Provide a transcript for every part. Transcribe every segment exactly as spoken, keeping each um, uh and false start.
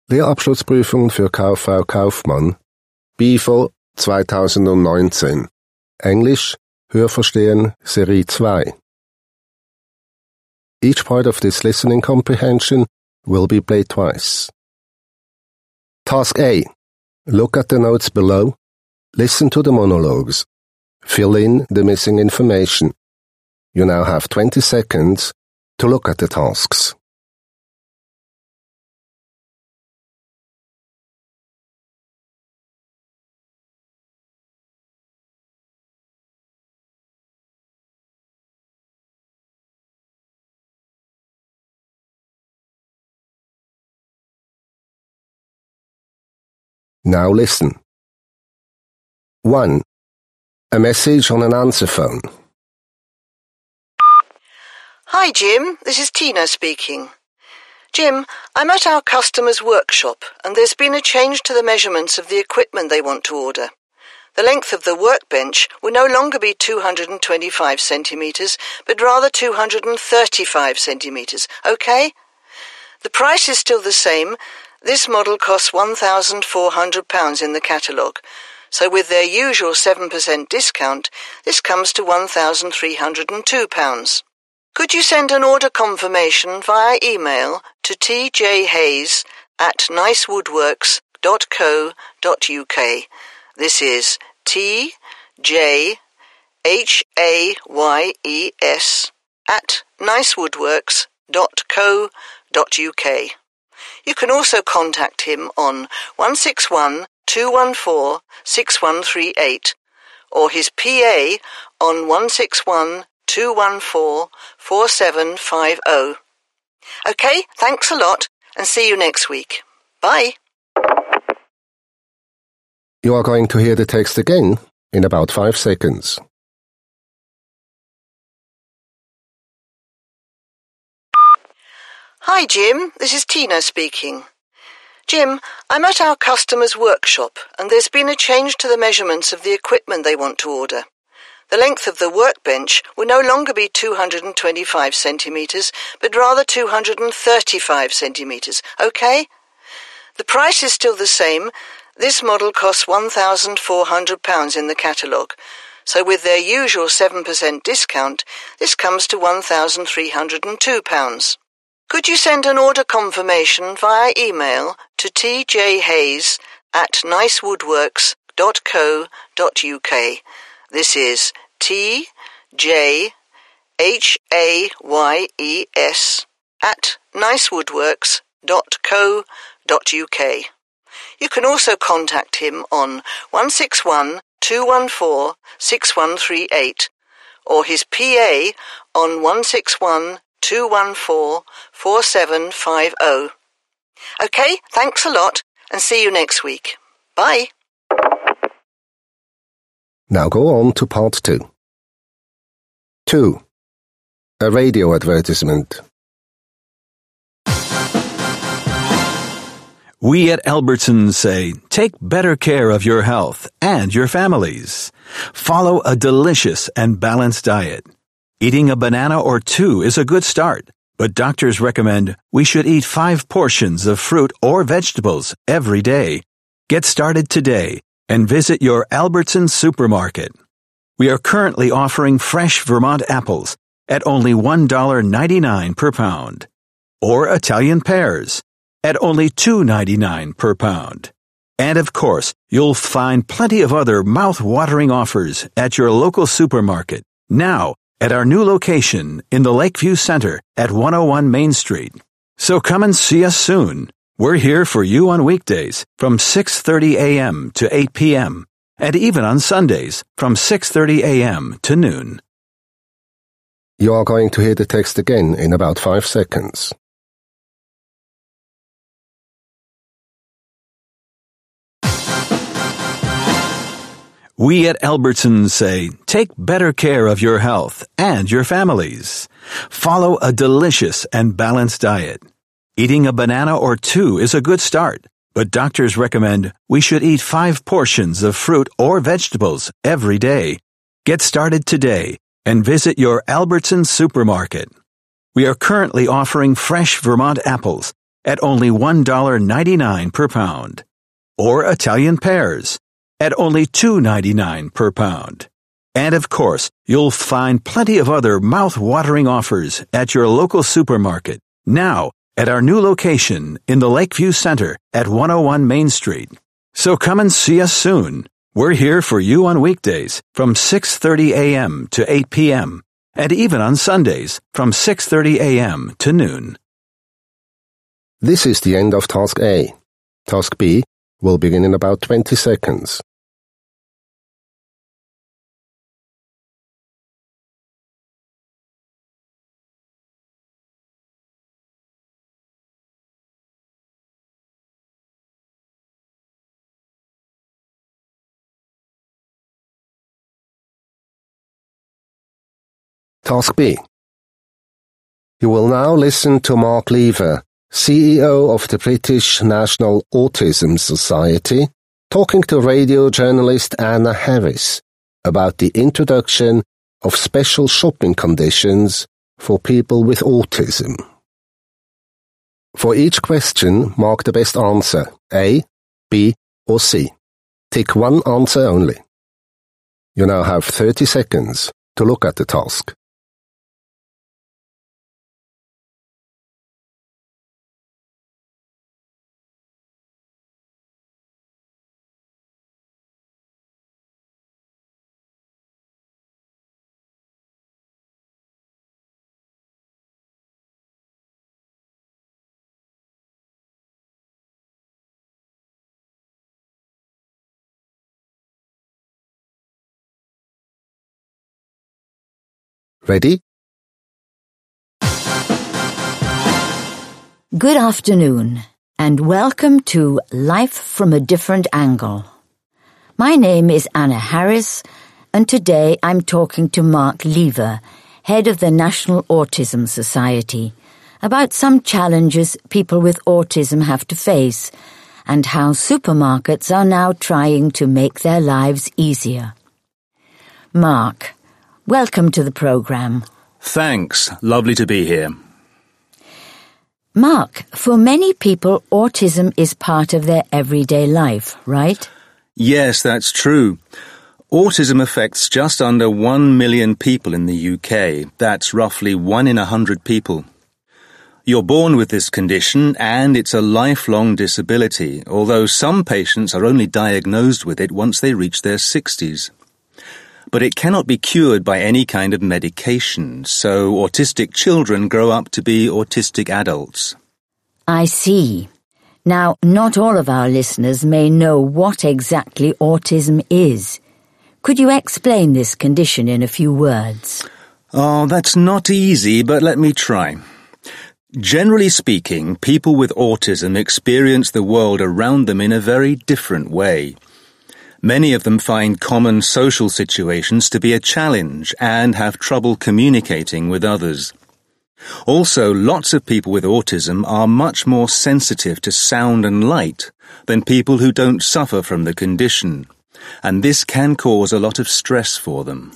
Lehrabschlussprüfung für Kauffrau Kaufmann, B I F O zwanzig neunzehn. Englisch, Hörverstehen, Serie zwei. Each part of this listening comprehension will be played twice. Task A. Look at the notes below. Listen to the monologues. Fill in the missing information. You now have twenty seconds to look at the tasks. Now listen. one. A message on an answer phone. Hi, Jim. This is Tina speaking. Jim, I'm at our customer's workshop, and there's been a change to the measurements of the equipment they want to order. The length of the workbench will no longer be two hundred twenty-five centimetres, but rather two hundred thirty-five centimetres, OK? The price is still the same. This model costs one thousand four hundred pounds in the catalogue, so with their usual seven percent discount, this comes to one thousand three hundred two pounds. Could you send an order confirmation via email to t j hayes at nicewoodworks dot co dot u k? This is T J H A Y E S at nicewoodworks dot co dot u k. You can also contact him on one six one, two one four, six one three eight or his P A on one six one, two one four, four seven five zero. OK, thanks a lot, and see you next week. Bye. You are going to hear the text again in about five seconds. Hi, Jim. This is Tina speaking. Jim, I'm at our customer's workshop, and there's been a change to the measurements of the equipment they want to order. The length of the workbench will no longer be two hundred twenty-five centimetres, but rather two hundred thirty-five centimetres, OK? The price is still the same. This model costs one thousand four hundred pounds in the catalogue, so with their usual seven percent discount, this comes to one thousand three hundred two pounds. Could you send an order confirmation via email to t j hayes at nicewoodworks dot co dot u k? This is T J H A Y E S at nicewoodworks dot co dot u k. You can also contact him on one six one, two one four, six one three eight or his P A on one six one, two one four, four seven five zero. OK, thanks a lot, and see you next week. Bye. Now go on to part two. two. A radio advertisement. We at Albertsons say, take better care of your health and your families. Follow a delicious and balanced diet. Eating a banana or two is a good start, but doctors recommend we should eat five portions of fruit or vegetables every day. Get started today and visit your Albertsons supermarket. We are currently offering fresh Vermont apples at only one dollar and ninety-nine cents per pound, or Italian pears at only two dollars and ninety-nine cents per pound. And of course, you'll find plenty of other mouth-watering offers at your local supermarket now at our new location in the Lakeview Center at one oh one Main Street. So come and see us soon. We're here for you on weekdays from six thirty a.m. to eight p.m. and even on Sundays from six thirty a.m. to noon. You are going to hear the text again in about five seconds. We at Albertsons say, take better care of your health and your families. Follow a delicious and balanced diet. Eating a banana or two is a good start, but doctors recommend we should eat five portions of fruit or vegetables every day. Get started today and visit your Albertsons supermarket. We are currently offering fresh Vermont apples at only one dollar and ninety-nine cents per pound. Or Italian pears at only two dollars and ninety-nine cents per pound. And of course, you'll find plenty of other mouth-watering offers at your local supermarket, now at our new location in the Lakeview Center at one oh one Main Street. So come and see us soon. We're here for you on weekdays from six thirty a.m. to eight p.m. and even on Sundays from six thirty a.m. to noon. This is the end of Task A. Task B will begin in about twenty seconds. Task B. You will now listen to Mark Lever, C E O of the British National Autism Society, talking to radio journalist Anna Harris about the introduction of special shopping conditions for people with autism. For each question, mark the best answer, A, B, or C. Tick one answer only. You now have thirty seconds to look at the task. Ready? Good afternoon, and welcome to Life from a Different Angle. My name is Anna Harris, and today I'm talking to Mark Lever, head of the National Autism Society, about some challenges people with autism have to face, and how supermarkets are now trying to make their lives easier. Mark, welcome to the program. Thanks. Lovely to be here. Mark, for many people, autism is part of their everyday life, right? Yes, that's true. Autism affects just under one million people in the U K. That's roughly one in a hundred people. You're born with this condition, and it's a lifelong disability, although some patients are only diagnosed with it once they reach their sixties. But it cannot be cured by any kind of medication, so autistic children grow up to be autistic adults. I see. Now, not all of our listeners may know what exactly autism is. Could you explain this condition in a few words? Oh, that's not easy, but let me try. Generally speaking, people with autism experience the world around them in a very different way. Many of them find common social situations to be a challenge and have trouble communicating with others. Also, lots of people with autism are much more sensitive to sound and light than people who don't suffer from the condition, and this can cause a lot of stress for them.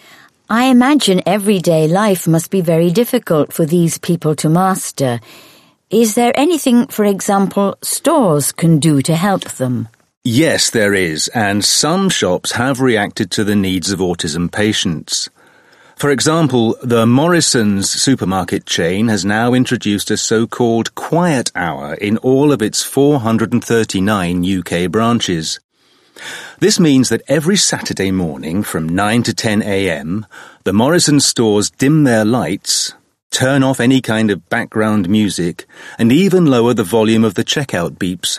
I imagine everyday life must be very difficult for these people to master. Is there anything, for example, stores can do to help them? Yes, there is, and some shops have reacted to the needs of autism patients. For example, the Morrisons supermarket chain has now introduced a so-called quiet hour in all of its four hundred thirty-nine U K branches. This means that every Saturday morning from nine to ten a.m., the Morrisons stores dim their lights, turn off any kind of background music, and even lower the volume of the checkout beeps.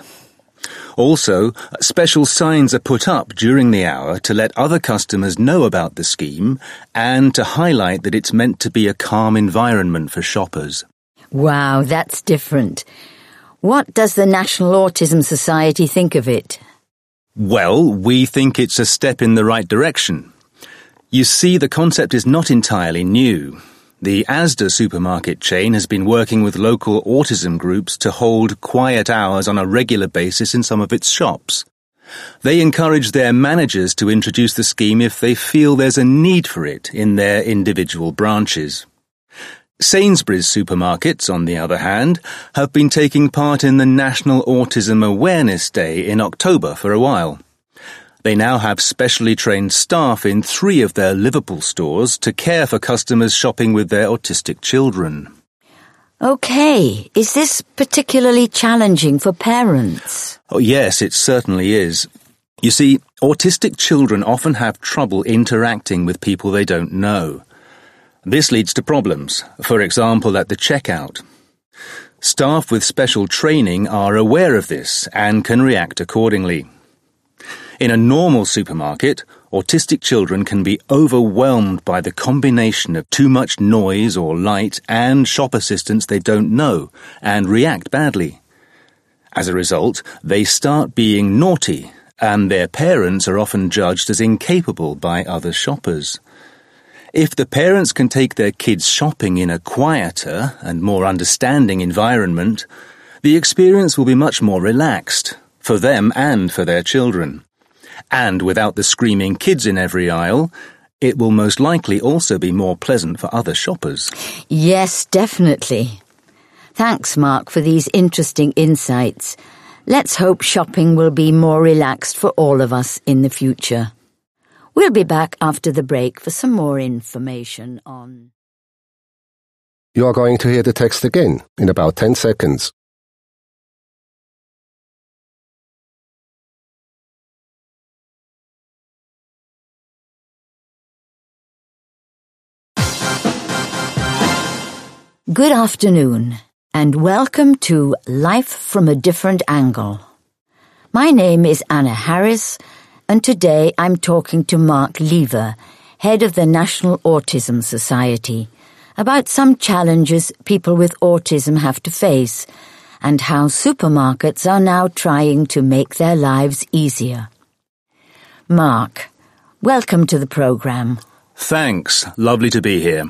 Also, special signs are put up during the hour to let other customers know about the scheme and to highlight that it's meant to be a calm environment for shoppers. Wow, that's different. What does the National Autism Society think of it? Well, we think it's a step in the right direction. You see, the concept is not entirely new. The Asda supermarket chain has been working with local autism groups to hold quiet hours on a regular basis in some of its shops. They encourage their managers to introduce the scheme if they feel there's a need for it in their individual branches. Sainsbury's supermarkets, on the other hand, have been taking part in the National Autism Awareness Day in October for a while. They now have specially trained staff in three of their Liverpool stores to care for customers shopping with their autistic children. OK, is this particularly challenging for parents? Oh, yes, it certainly is. You see, autistic children often have trouble interacting with people they don't know. This leads to problems, for example at the checkout. Staff with special training are aware of this and can react accordingly. In a normal supermarket, autistic children can be overwhelmed by the combination of too much noise or light and shop assistants they don't know and react badly. As a result, they start being naughty, and their parents are often judged as incapable by other shoppers. If the parents can take their kids shopping in a quieter and more understanding environment, the experience will be much more relaxed, for them and for their children. And without the screaming kids in every aisle, it will most likely also be more pleasant for other shoppers. Yes, definitely. Thanks, Mark, for these interesting insights. Let's hope shopping will be more relaxed for all of us in the future. We'll be back after the break for some more information on... You are going to hear the text again in about ten seconds. Good afternoon, and welcome to Life from a Different Angle. My name is Anna Harris, and today I'm talking to Mark Lever, head of the National Autism Society, about some challenges people with autism have to face and how supermarkets are now trying to make their lives easier. Mark, welcome to the programme. Thanks. Lovely to be here.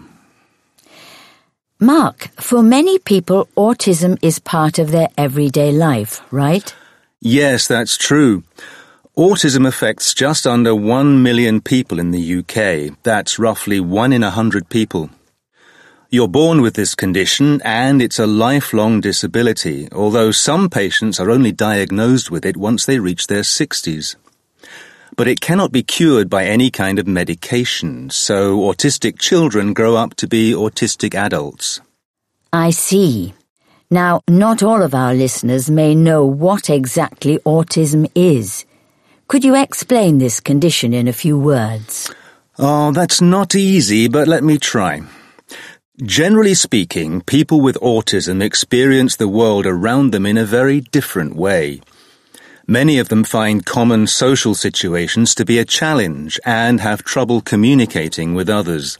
Mark, for many people, autism is part of their everyday life, right? Yes, that's true. Autism affects just under one million people in the U K. That's roughly one in a hundred people. You're born with this condition and it's a lifelong disability, although some patients are only diagnosed with it once they reach their sixties. But it cannot be cured by any kind of medication, so autistic children grow up to be autistic adults. I see. Now, not all of our listeners may know what exactly autism is. Could you explain this condition in a few words? Oh, that's not easy, but let me try. Generally speaking, people with autism experience the world around them in a very different way. Many of them find common social situations to be a challenge and have trouble communicating with others.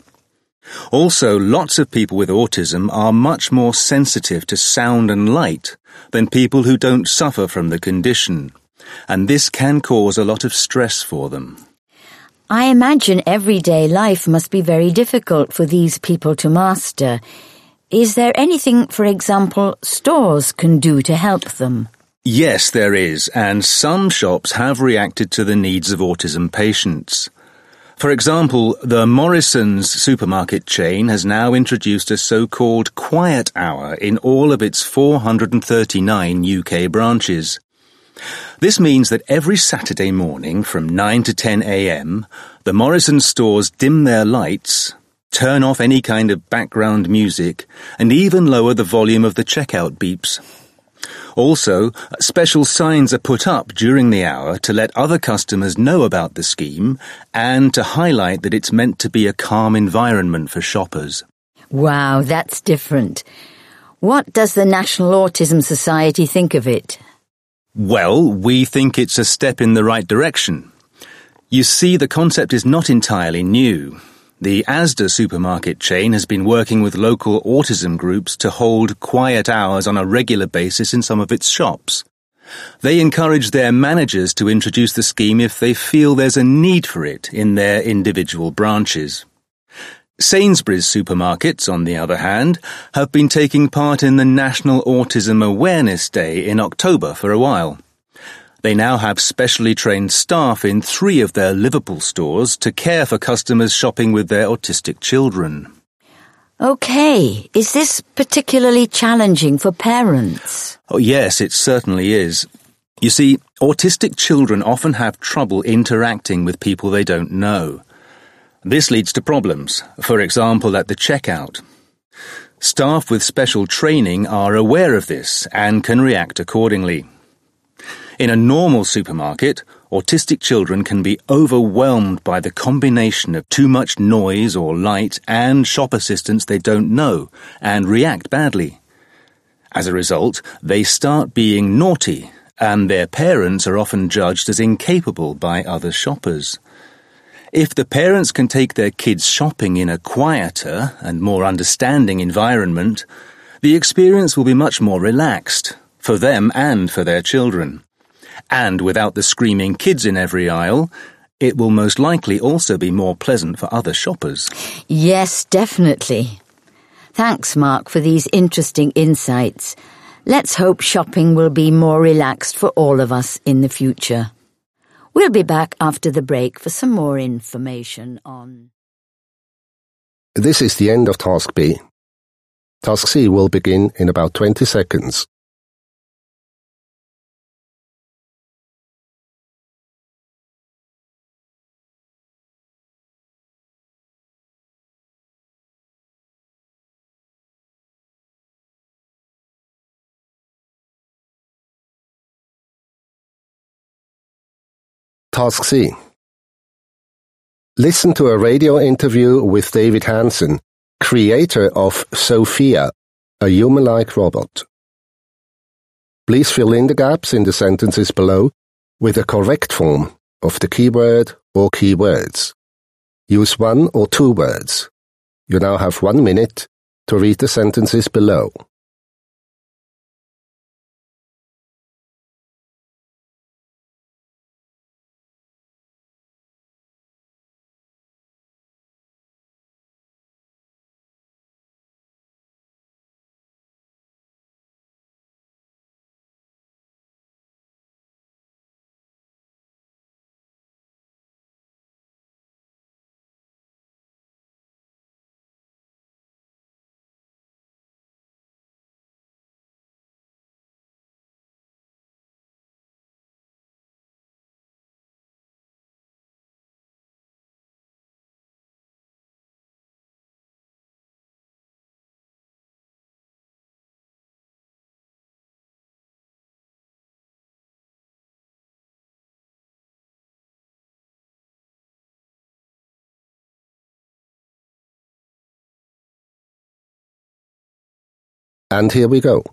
Also, lots of people with autism are much more sensitive to sound and light than people who don't suffer from the condition, and this can cause a lot of stress for them. I imagine everyday life must be very difficult for these people to master. Is there anything, for example, stores can do to help them? Yes, there is, and some shops have reacted to the needs of autism patients. For example, the Morrisons supermarket chain has now introduced a so-called quiet hour in all of its four hundred thirty-nine U K branches. This means that every Saturday morning from nine to ten a m, the Morrisons stores dim their lights, turn off any kind of background music, and even lower the volume of the checkout beeps. Also, special signs are put up during the hour to let other customers know about the scheme and to highlight that it's meant to be a calm environment for shoppers. Wow, that's different. What does the National Autism Society think of it? Well, we think it's a step in the right direction. You see, the concept is not entirely new. The Asda supermarket chain has been working with local autism groups to hold quiet hours on a regular basis in some of its shops. They encourage their managers to introduce the scheme if they feel there's a need for it in their individual branches. Sainsbury's supermarkets, on the other hand, have been taking part in the National Autism Awareness Day in October for a while. They now have specially trained staff in three of their Liverpool stores to care for customers shopping with their autistic children. Okay, is this particularly challenging for parents? Oh, yes, it certainly is. You see, autistic children often have trouble interacting with people they don't know. This leads to problems, for example, at the checkout. Staff with special training are aware of this and can react accordingly. In a normal supermarket, autistic children can be overwhelmed by the combination of too much noise or light and shop assistants they don't know and react badly. As a result, they start being naughty, and their parents are often judged as incapable by other shoppers. If the parents can take their kids shopping in a quieter and more understanding environment, the experience will be much more relaxed, for them and for their children. And without the screaming kids in every aisle, it will most likely also be more pleasant for other shoppers. Yes, definitely. Thanks, Mark, for these interesting insights. Let's hope shopping will be more relaxed for all of us in the future. We'll be back after the break for some more information on... This is the end of Task B. Task C will begin in about twenty seconds. Task C. Listen to a radio interview with David Hanson, creator of Sophia, a human-like robot. Please fill in the gaps in the sentences below with a correct form of the keyword or keywords. Use one or two words. You now have one minute to read the sentences below. And here we go.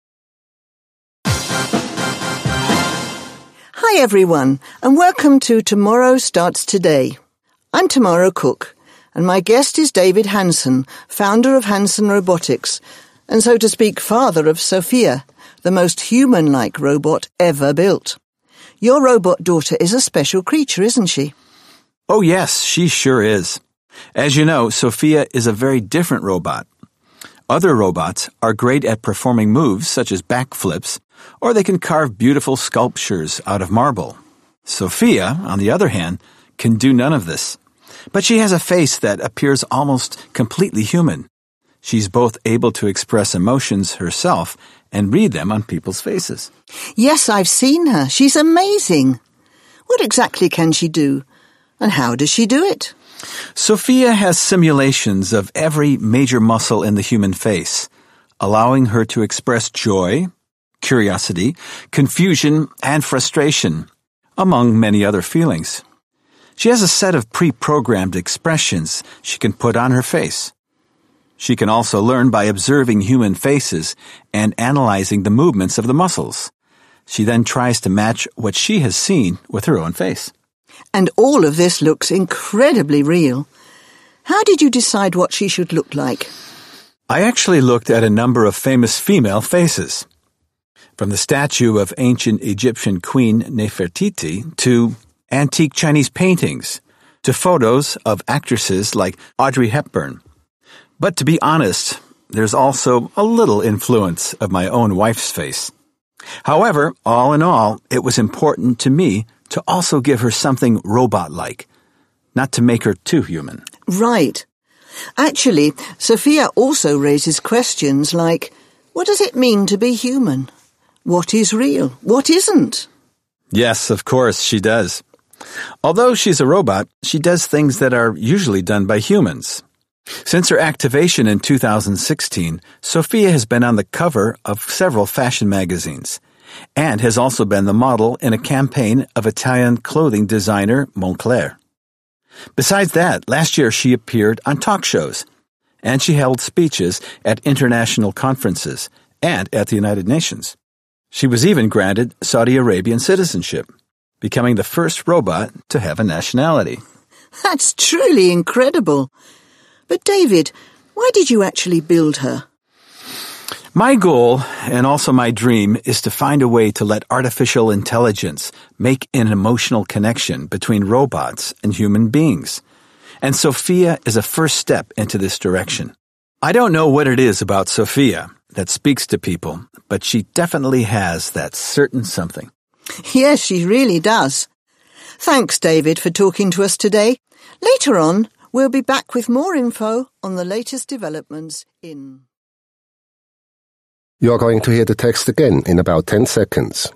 Hi everyone, and welcome to Tomorrow Starts Today. I'm Tamara Cook, and my guest is David Hanson, founder of Hanson Robotics, and so to speak, father of Sophia, the most human-like robot ever built. Your robot daughter is a special creature, isn't she? Oh yes, she sure is. As you know, Sophia is a very different robot. Other robots are great at performing moves such as backflips, or they can carve beautiful sculptures out of marble. Sophia, on the other hand, can do none of this. But she has a face that appears almost completely human. She's both able to express emotions herself and read them on people's faces. Yes, I've seen her. She's amazing. What exactly can she do? And how does she do it? Sophia has simulations of every major muscle in the human face, allowing her to express joy, curiosity, confusion, and frustration, among many other feelings. She has a set of pre-programmed expressions she can put on her face. She can also learn by observing human faces and analyzing the movements of the muscles. She then tries to match what she has seen with her own face. And all of this looks incredibly real. How did you decide what she should look like? I actually looked at a number of famous female faces. From the statue of ancient Egyptian Queen Nefertiti to antique Chinese paintings to photos of actresses like Audrey Hepburn. But to be honest, there's also a little influence of my own wife's face. However, all in all, it was important to me to also give her something robot-like, not to make her too human. Right. Actually, Sophia also raises questions like, what does it mean to be human? What is real? What isn't? Yes, of course, she does. Although she's a robot, she does things that are usually done by humans. Since her activation in two thousand sixteen, Sophia has been on the cover of several fashion magazines and has also been the model in a campaign of Italian clothing designer Moncler. Besides that, last year she appeared on talk shows, and she held speeches at international conferences and at the United Nations. She was even granted Saudi Arabian citizenship, becoming the first robot to have a nationality. That's truly incredible. But David, why did you actually build her? My goal, and also my dream, is to find a way to let artificial intelligence make an emotional connection between robots and human beings. And Sophia is a first step into this direction. I don't know what it is about Sophia that speaks to people, but she definitely has that certain something. Yes, she really does. Thanks, David, for talking to us today. Later on, we'll be back with more info on the latest developments in... You are going to hear the text again in about ten seconds.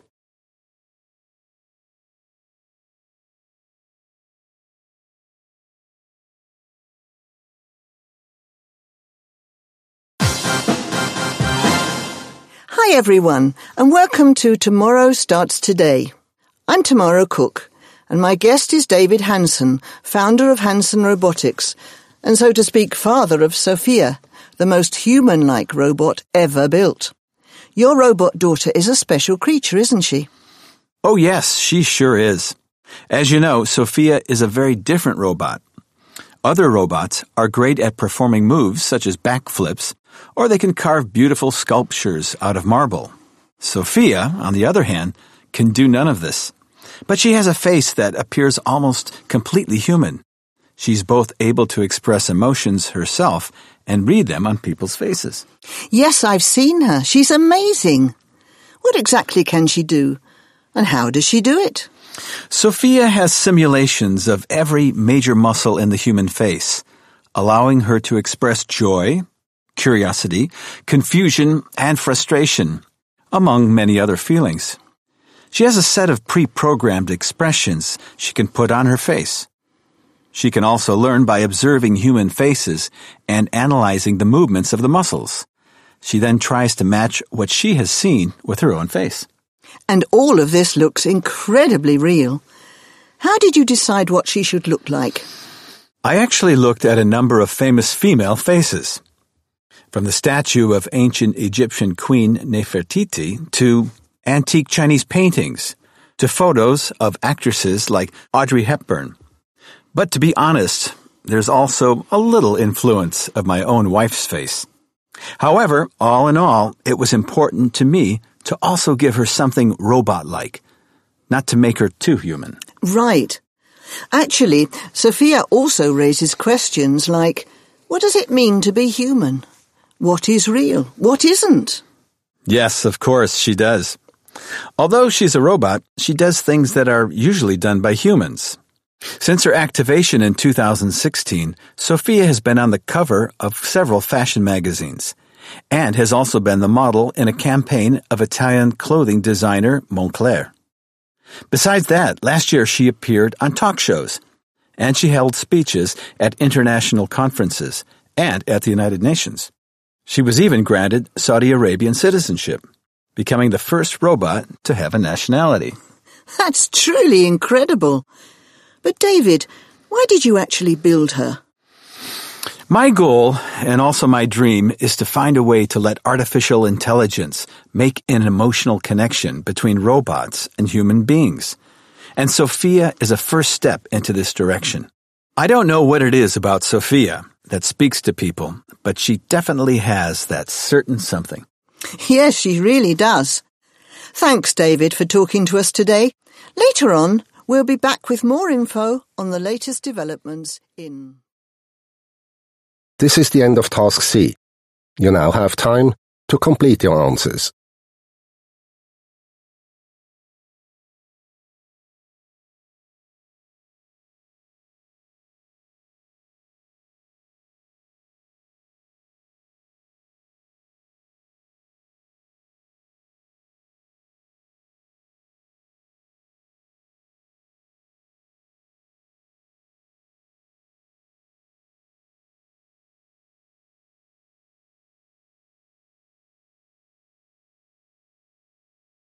Hi everyone, and welcome to Tomorrow Starts Today. I'm Tamara Cook, and my guest is David Hanson, founder of Hanson Robotics, and so to speak, father of Sophia, the most human-like robot ever built. Your robot daughter is a special creature, isn't she? Oh yes, she sure is. As you know, Sophia is a very different robot. Other robots are great at performing moves such as backflips, or they can carve beautiful sculptures out of marble. Sophia, on the other hand, can do none of this. But she has a face that appears almost completely human. She's both able to express emotions herself and read them on people's faces. Yes, I've seen her. She's amazing. What exactly can she do? And how does she do it? Sophia has simulations of every major muscle in the human face, allowing her to express joy, curiosity, confusion, and frustration, among many other feelings. She has a set of pre-programmed expressions she can put on her face. She can also learn by observing human faces and analyzing the movements of the muscles. She then tries to match what she has seen with her own face. And all of this looks incredibly real. How did you decide what she should look like? I actually looked at a number of famous female faces. From the statue of ancient Egyptian Queen Nefertiti to antique Chinese paintings to photos of actresses like Audrey Hepburn. But to be honest, there's also a little influence of my own wife's face. However, all in all, it was important to me to also give her something robot-like, not to make her too human. Right. Actually, Sophia also raises questions like, what does it mean to be human? What is real? What isn't? Yes, of course, she does. Although she's a robot, she does things that are usually done by humans. Since her activation in two thousand sixteen, Sophia has been on the cover of several fashion magazines and has also been the model in a campaign of Italian clothing designer Moncler. Besides that, last year she appeared on talk shows, and she held speeches at international conferences and at the United Nations. She was even granted Saudi Arabian citizenship, becoming the first robot to have a nationality. That's truly incredible. But David, why did you actually build her? My goal, and also my dream, is to find a way to let artificial intelligence make an emotional connection between robots and human beings. And Sophia is a first step into this direction. I don't know what it is about Sophia that speaks to people, but she definitely has that certain something. Yes, she really does. Thanks, David, for talking to us today. Later on, we'll be back with more info on the latest developments in... This is the end of Task C. You now have time to complete your answers.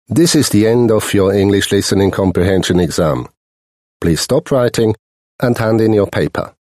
This is the end of your English listening comprehension exam. Please stop writing and hand in your paper.